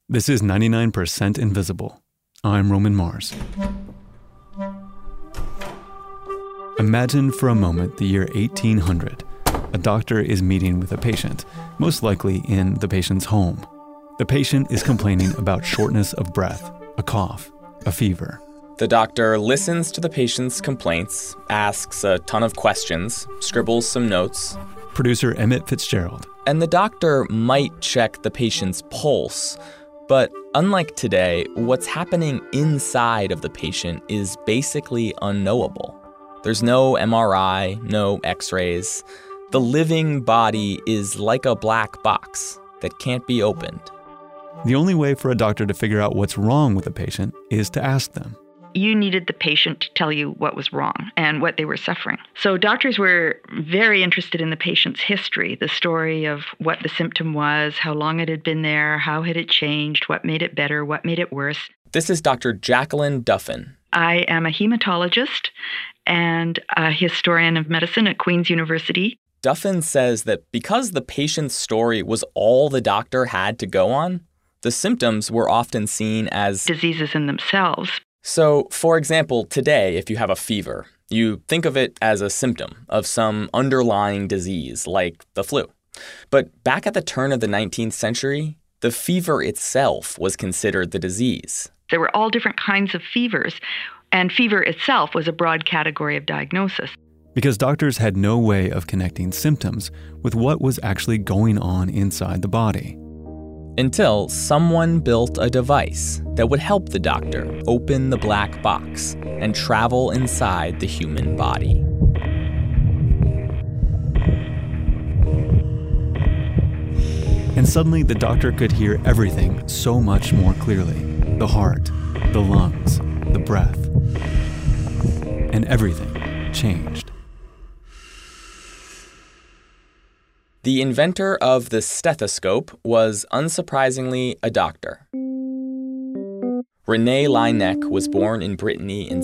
This is 99% Invisible. I'm Roman Mars. Imagine for a moment the year 1800. A doctor is meeting with a patient, most likely in the patient's home. The patient is complaining about shortness of breath, a cough, a fever. The doctor listens to the patient's complaints, asks a ton of questions, scribbles some notes. Producer Emmett Fitzgerald. And the doctor might check the patient's pulse. But unlike today, what's happening inside of the patient is basically unknowable. There's no MRI, no X-rays. The living body is like a black box that can't be opened. The only way for a doctor to figure out what's wrong with a patient is to ask them. You needed the patient to tell you what was wrong and what they were suffering. So doctors were very interested in the patient's history, the story of what the symptom was, how long it had been there, how had it changed, what made it better, what made it worse. This is Dr. Jacqueline Duffin. I am a hematologist and a historian of medicine at Queen's University. Duffin says that because the patient's story was all the doctor had to go on, the symptoms were often seen as diseases in themselves. So, for example, today, if you have a fever, you think of it as a symptom of some underlying disease like the flu. But back at the turn of the 19th century, the fever itself was considered the disease. There were all different kinds of fevers, and fever itself was a broad category of diagnosis. Because doctors had no way of connecting symptoms with what was actually going on inside the body. Until someone built a device that would help the doctor open the black box and travel inside the human body. And suddenly the doctor could hear everything so much more clearly. The heart, the lungs, the breath. And everything changed. The inventor of the stethoscope was, unsurprisingly, a doctor. René Laennec was born in Brittany in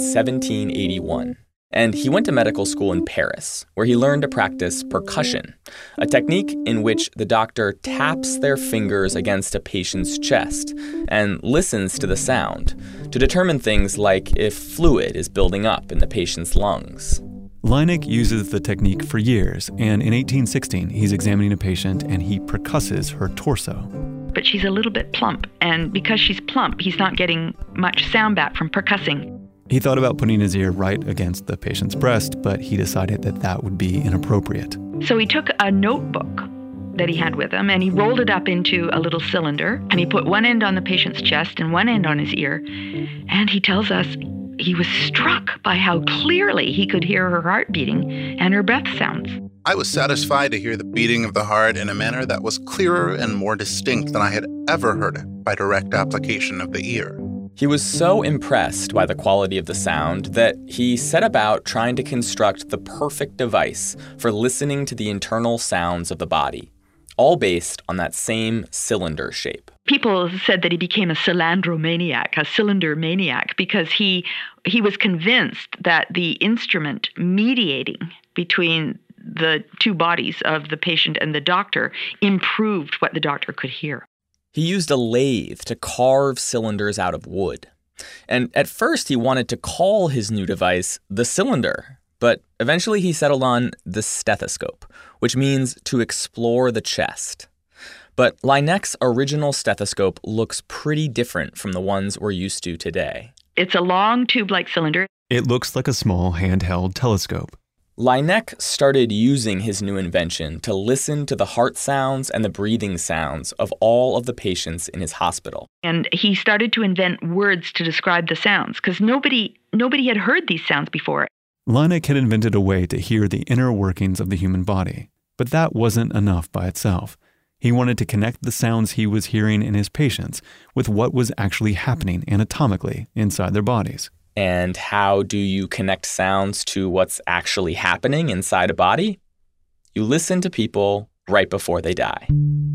1781, and he went to medical school in Paris, where he learned to practice percussion, a technique in which the doctor taps their fingers against a patient's chest and listens to the sound to determine things like if fluid is building up in the patient's lungs. Laennec uses the technique for years, and in 1816, he's examining a patient and he percusses her torso. But she's a little bit plump, and because she's plump, he's not getting much sound back from percussing. He thought about putting his ear right against the patient's breast, but he decided that that would be inappropriate. So he took a notebook that he had with him, and he rolled it up into a little cylinder, and he put one end on the patient's chest and one end on his ear, and he tells us he was struck by how clearly he could hear her heart beating and her breath sounds. I was satisfied to hear the beating of the heart in a manner that was clearer and more distinct than I had ever heard it by direct application of the ear. He was so impressed by the quality of the sound that he set about trying to construct the perfect device for listening to the internal sounds of the body, all based on that same cylinder shape. People said that he became a cylindromaniac, a cylinder maniac, because he was convinced that the instrument mediating between the two bodies of the patient and the doctor improved what the doctor could hear. He used a lathe to carve cylinders out of wood. And at first he wanted to call his new device the cylinder, but eventually he settled on the stethoscope, which means to explore the chest. But Laennec's original stethoscope looks pretty different from the ones we're used to today. It's a long tube-like cylinder. It looks like a small handheld telescope. Laennec started using his new invention to listen to the heart sounds and the breathing sounds of all of the patients in his hospital. And he started to invent words to describe the sounds, because nobody had heard these sounds before. Laennec had invented a way to hear the inner workings of the human body, but that wasn't enough by itself. He wanted to connect the sounds he was hearing in his patients with what was actually happening anatomically inside their bodies. And how do you connect sounds to what's actually happening inside a body? You listen to people right before they die.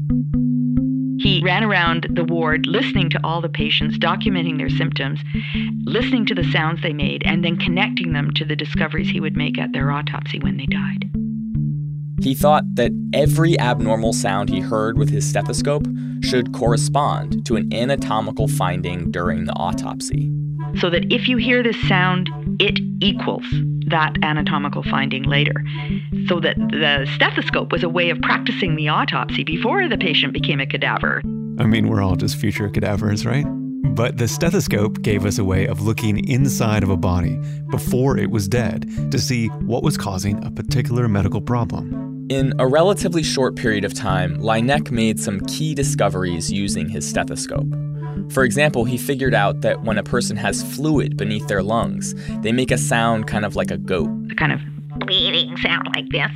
He ran around the ward listening to all the patients, documenting their symptoms, listening to the sounds they made, and then connecting them to the discoveries he would make at their autopsy when they died. He thought that every abnormal sound he heard with his stethoscope should correspond to an anatomical finding during the autopsy. So that if you hear this sound, it equals that anatomical finding later. So that the stethoscope was a way of practicing the autopsy before the patient became a cadaver. I mean, we're all just future cadavers, right? But the stethoscope gave us a way of looking inside of a body before it was dead to see what was causing a particular medical problem. In a relatively short period of time, Laennec made some key discoveries using his stethoscope. For example, he figured out that when a person has fluid beneath their lungs, they make a sound kind of like a goat. A kind of bleeding sound like this.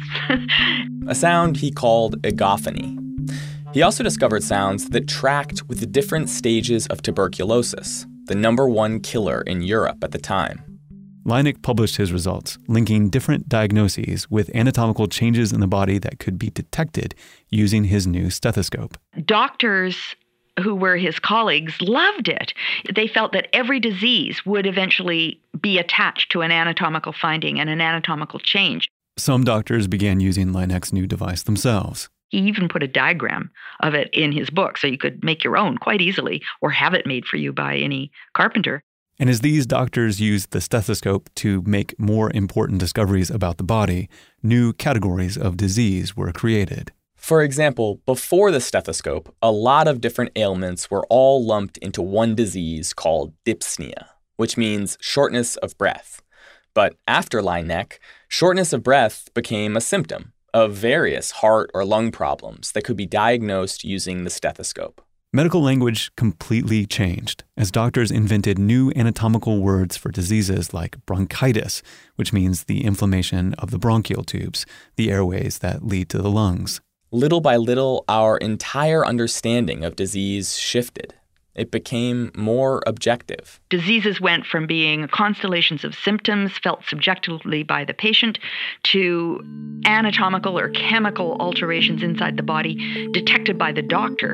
A sound he called egophony. He also discovered sounds that tracked with the different stages of tuberculosis, the #1 killer in Europe at the time. Laennec published his results, linking different diagnoses with anatomical changes in the body that could be detected using his new stethoscope. Doctors who were his colleagues loved it. They felt that every disease would eventually be attached to an anatomical finding and an anatomical change. Some doctors began using Laennec's new device themselves. He even put a diagram of it in his book, so you could make your own quite easily or have it made for you by any carpenter. And as these doctors used the stethoscope to make more important discoveries about the body, new categories of disease were created. For example, before the stethoscope, a lot of different ailments were all lumped into one disease called dyspnea, which means shortness of breath. But after Laennec, shortness of breath became a symptom of various heart or lung problems that could be diagnosed using the stethoscope. Medical language completely changed as doctors invented new anatomical words for diseases like bronchitis, which means the inflammation of the bronchial tubes, the airways that lead to the lungs. Little by little, our entire understanding of disease shifted. It became more objective. Diseases went from being constellations of symptoms felt subjectively by the patient to anatomical or chemical alterations inside the body detected by the doctor.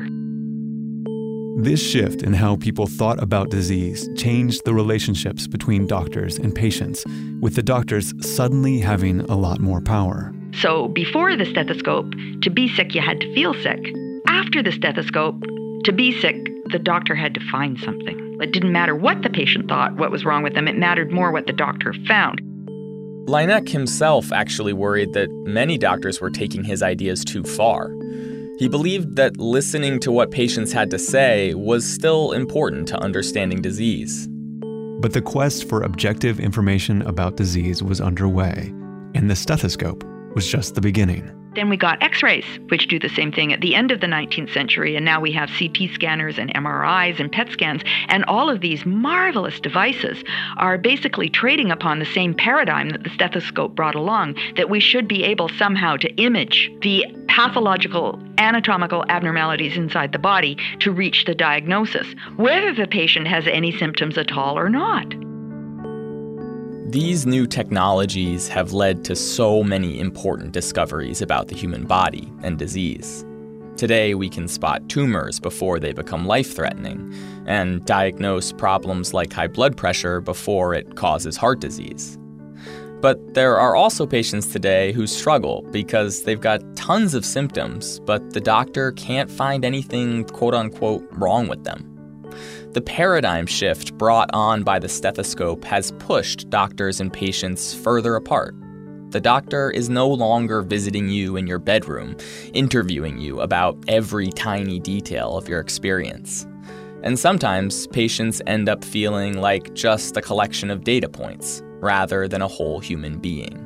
This shift in how people thought about disease changed the relationships between doctors and patients, with the doctors suddenly having a lot more power. So before the stethoscope, to be sick, you had to feel sick. After the stethoscope, to be sick, the doctor had to find something. It didn't matter what the patient thought, what was wrong with them. It mattered more what the doctor found. Laennec himself actually worried that many doctors were taking his ideas too far. He believed that listening to what patients had to say was still important to understanding disease. But the quest for objective information about disease was underway, and the stethoscope was just the beginning. Then we got X-rays, which do the same thing at the end of the 19th century, and now we have CT scanners and MRIs and PET scans, and all of these marvelous devices are basically trading upon the same paradigm that the stethoscope brought along, that we should be able somehow to image the pathological anatomical abnormalities inside the body to reach the diagnosis, whether the patient has any symptoms at all or not. These new technologies have led to so many important discoveries about the human body and disease. Today, we can spot tumors before they become life-threatening and diagnose problems like high blood pressure before it causes heart disease. But there are also patients today who struggle because they've got tons of symptoms, but the doctor can't find anything quote-unquote wrong with them. The paradigm shift brought on by the stethoscope has pushed doctors and patients further apart. The doctor is no longer visiting you in your bedroom, interviewing you about every tiny detail of your experience. And sometimes patients end up feeling like just a collection of data points, rather than a whole human being.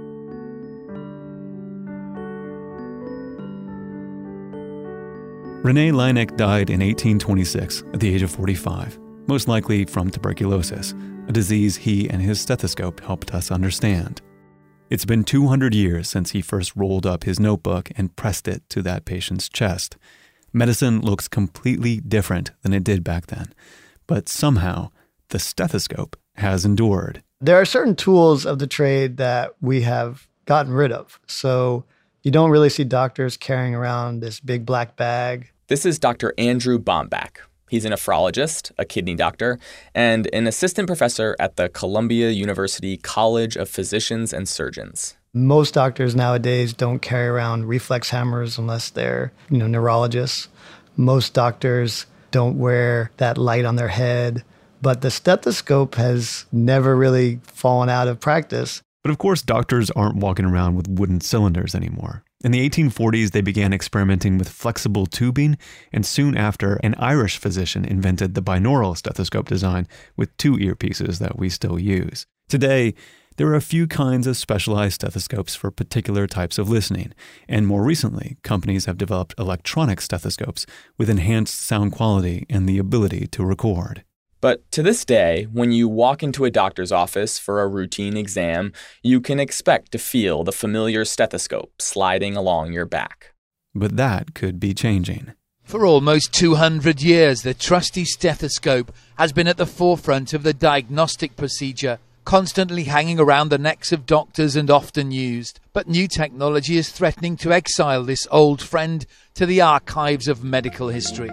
René Laennec died in 1826 at the age of 45, most likely from tuberculosis, a disease he and his stethoscope helped us understand. It's been 200 years since he first rolled up his notebook and pressed it to that patient's chest. Medicine looks completely different than it did back then, but somehow the stethoscope has endured. There are certain tools of the trade that we have gotten rid of. So you don't really see doctors carrying around this big black bag. This is Dr. Andrew Bomback. He's a nephrologist, a kidney doctor, and an assistant professor at the Columbia University College of Physicians and Surgeons. Most doctors nowadays don't carry around reflex hammers unless they're, neurologists. Most doctors don't wear that light on their head. But the stethoscope has never really fallen out of practice. But of course, doctors aren't walking around with wooden cylinders anymore. In the 1840s, they began experimenting with flexible tubing, and soon after, an Irish physician invented the binaural stethoscope design with 2 earpieces that we still use. Today, there are a few kinds of specialized stethoscopes for particular types of listening, and more recently, companies have developed electronic stethoscopes with enhanced sound quality and the ability to record. But to this day, when you walk into a doctor's office for a routine exam, you can expect to feel the familiar stethoscope sliding along your back. But that could be changing. For almost 200 years, the trusty stethoscope has been at the forefront of the diagnostic procedure, constantly hanging around the necks of doctors and often used. But new technology is threatening to exile this old friend to the archives of medical history.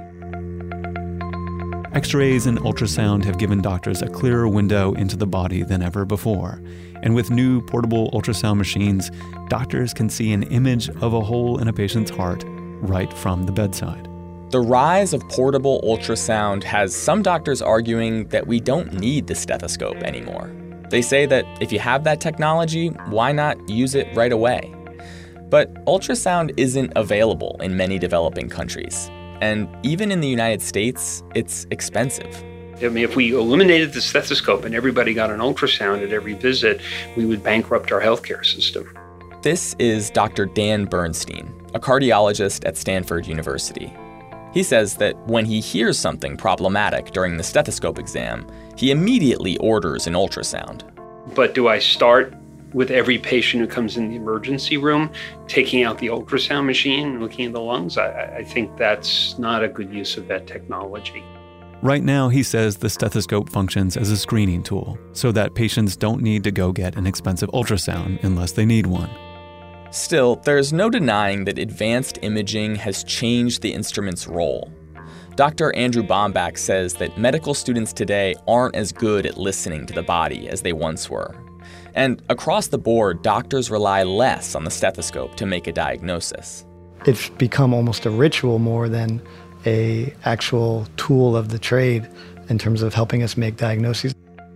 X-rays and ultrasound have given doctors a clearer window into the body than ever before. And with new portable ultrasound machines, doctors can see an image of a hole in a patient's heart right from the bedside. The rise of portable ultrasound has some doctors arguing that we don't need the stethoscope anymore. They say that if you have that technology, why not use it right away? But ultrasound isn't available in many developing countries. And even in the United States, it's expensive. I mean, if we eliminated the stethoscope and everybody got an ultrasound at every visit, we would bankrupt our healthcare system. This is Dr. Dan Bernstein, a cardiologist at Stanford University. He says that when he hears something problematic during the stethoscope exam, he immediately orders an ultrasound. But do I start with every patient who comes in the emergency room, taking out the ultrasound machine and looking at the lungs? I think that's not a good use of that technology. Right now, he says the stethoscope functions as a screening tool so that patients don't need to go get an expensive ultrasound unless they need one. Still, there's no denying that advanced imaging has changed the instrument's role. Dr. Andrew Bomback says that medical students today aren't as good at listening to the body as they once were. And across the board, doctors rely less on the stethoscope to make a diagnosis. It's become almost a ritual more than an actual tool of the trade in terms of helping us make diagnoses.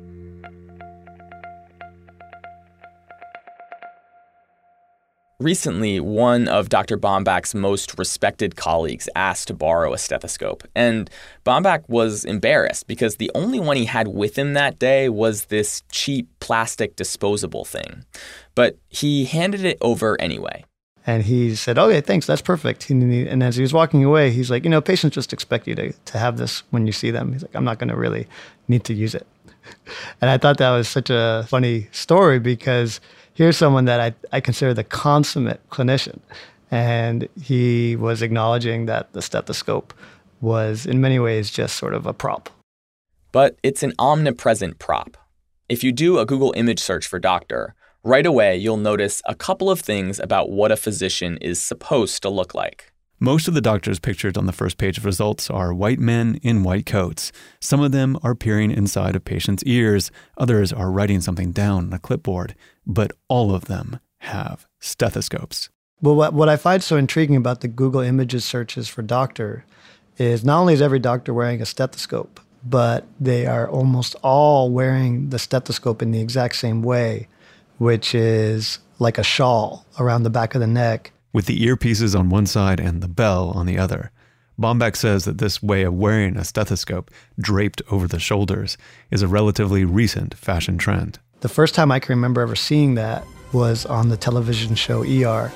Recently, one of Dr. Bomback's most respected colleagues asked to borrow a stethoscope, and Bomback was embarrassed because the only one he had with him that day was this cheap plastic disposable thing. But he handed it over anyway. And he said, "Okay, thanks, that's perfect." And as he was walking away, he's like, patients just expect you to have this when you see them. He's like, "I'm not going to really need to use it." And I thought that was such a funny story because here's someone that I consider the consummate clinician. And he was acknowledging that the stethoscope was in many ways just sort of a prop. But it's an omnipresent prop. If you do a Google image search for doctor, right away you'll notice a couple of things about what a physician is supposed to look like. Most of the doctors pictured on the first page of results are white men in white coats. Some of them are peering inside of patients' ears. Others are writing something down on a clipboard. But all of them have stethoscopes. Well, what I find so intriguing about the Google Images searches for doctor is not only is every doctor wearing a stethoscope, but they are almost all wearing the stethoscope in the exact same way, which is like a shawl around the back of the neck, with the earpieces on one side and the bell on the other. Bomback says that this way of wearing a stethoscope draped over the shoulders is a relatively recent fashion trend. The first time I can remember ever seeing that was on the television show ER.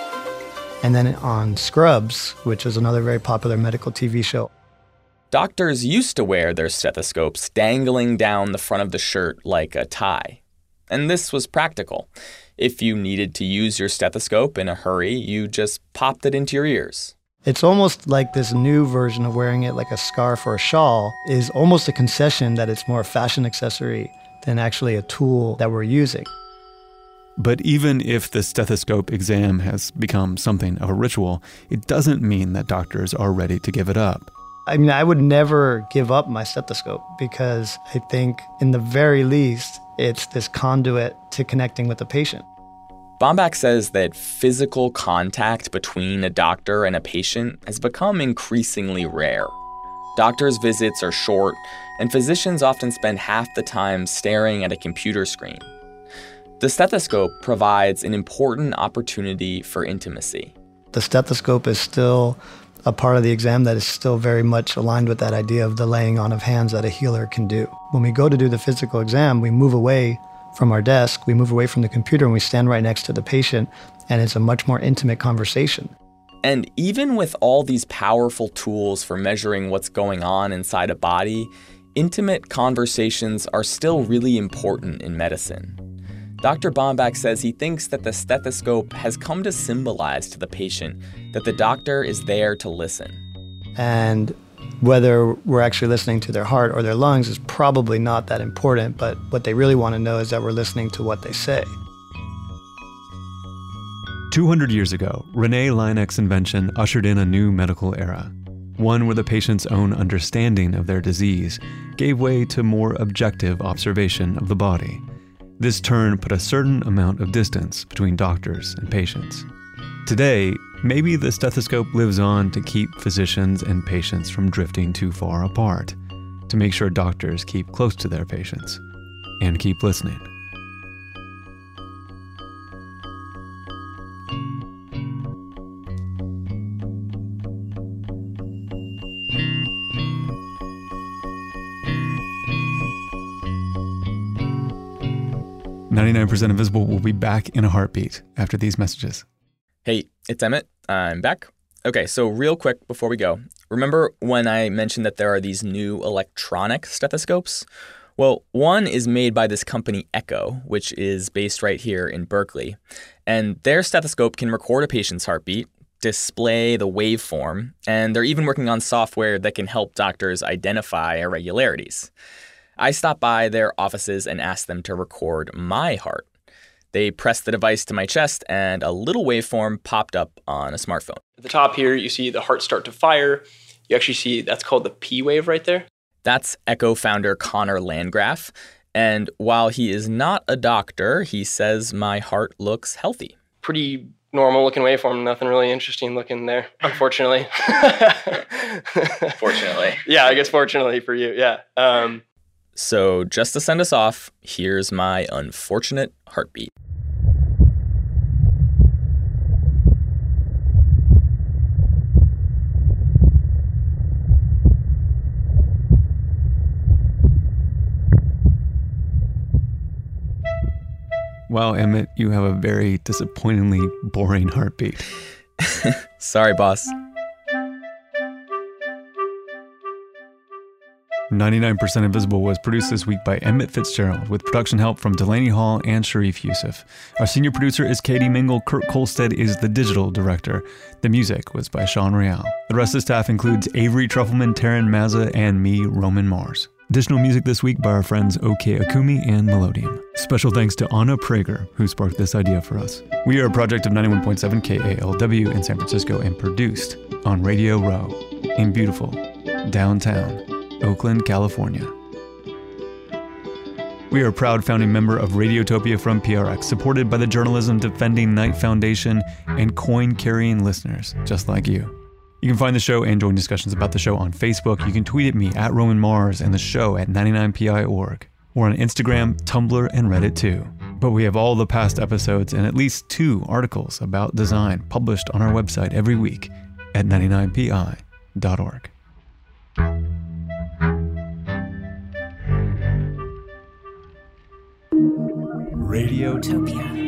And then on Scrubs, which is another very popular medical TV show. Doctors used to wear their stethoscopes dangling down the front of the shirt like a tie. And this was practical. If you needed to use your stethoscope in a hurry, you just popped it into your ears. It's almost like this new version of wearing it like a scarf or a shawl is almost a concession that it's more a fashion accessory than actually a tool that we're using. But even if the stethoscope exam has become something of a ritual, it doesn't mean that doctors are ready to give it up. I mean, I would never give up my stethoscope because I think in the very least, it's this conduit to connecting with the patient. Bombach says that physical contact between a doctor and a patient has become increasingly rare. Doctors' visits are short, and physicians often spend half the time staring at a computer screen. The stethoscope provides an important opportunity for intimacy. The stethoscope is still a part of the exam that is still very much aligned with that idea of the laying on of hands that a healer can do. When we go to do the physical exam, we move away from our desk, we move away from the computer, and we stand right next to the patient, and it's a much more intimate conversation. And even with all these powerful tools for measuring what's going on inside a body, intimate conversations are still really important in medicine. Dr. Bombach says he thinks that the stethoscope has come to symbolize to the patient that the doctor is there to listen. And whether we're actually listening to their heart or their lungs is probably not that important, but what they really want to know is that we're listening to what they say. 200 years ago, René Laennec's invention ushered in a new medical era, one where the patient's own understanding of their disease gave way to more objective observation of the body. This turn put a certain amount of distance between doctors and patients. Today, maybe the stethoscope lives on to keep physicians and patients from drifting too far apart, to make sure doctors keep close to their patients and keep listening. "99% Invisible" will be back in a heartbeat after these messages. Hey, it's Emmett. I'm back. Okay, so real quick before we go, remember when I mentioned that there are these new electronic stethoscopes? Well, one is made by this company Echo, which is based right here in Berkeley. And their stethoscope can record a patient's heartbeat, display the waveform, and they're even working on software that can help doctors identify irregularities. I stopped by their offices and asked them to record my heart. They pressed the device to my chest and a little waveform popped up on a smartphone. At the top here, you see the heart start to fire. You actually see that's called the P wave right there. That's Echo founder Connor Landgraf. And while he is not a doctor, he says my heart looks healthy. Pretty normal looking waveform, nothing really interesting looking there, unfortunately. Fortunately. Yeah, I guess fortunately for you, yeah. So just to send us off, here's my unfortunate heartbeat. Wow, Emmett, you have a very disappointingly boring heartbeat. Sorry, boss. 99% Invisible was produced this week by Emmett Fitzgerald with production help from Delaney Hall and Sharif Youssef. Our senior producer is Katie Mingle. Kurt Kolstad is the digital director. The music was by Sean Real. The rest of the staff includes Avery Trufelman, Taryn Mazza, and me, Roman Mars. Additional music this week by our friends OK Akumi and Melodium. Special thanks to Anna Prager, who sparked this idea for us. We are a project of 91.7 KALW in San Francisco and produced on Radio Row in beautiful downtown Oakland, California. We are a proud founding member of Radiotopia from PRX, supported by the Journalism Defending Night Foundation and coin-carrying listeners just like you. You can find the show and join discussions about the show on Facebook. You can tweet at me at Roman Mars and the show at 99pi.org. We're on Instagram, Tumblr, and Reddit too. But we have all the past episodes and at least 2 articles about design published on our website every week at 99pi.org. Radiotopia.